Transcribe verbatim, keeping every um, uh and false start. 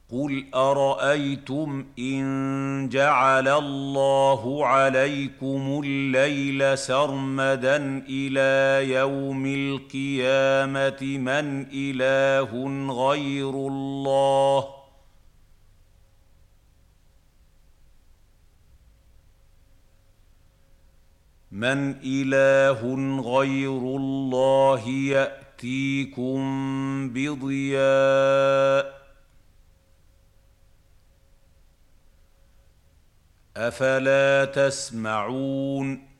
قُلْ أَرَأَيْتُمْ إِن جَعَلَ اللَّهُ عَلَيْكُمُ اللَّيْلَ سَرْمَدًا إِلَىٰ يَوْمِ الْقِيَامَةِ مَنْ إِلَٰهٌ غَيْرُ اللَّهِ من إله غير الله يأتيكم بضياء أفلا تسمعون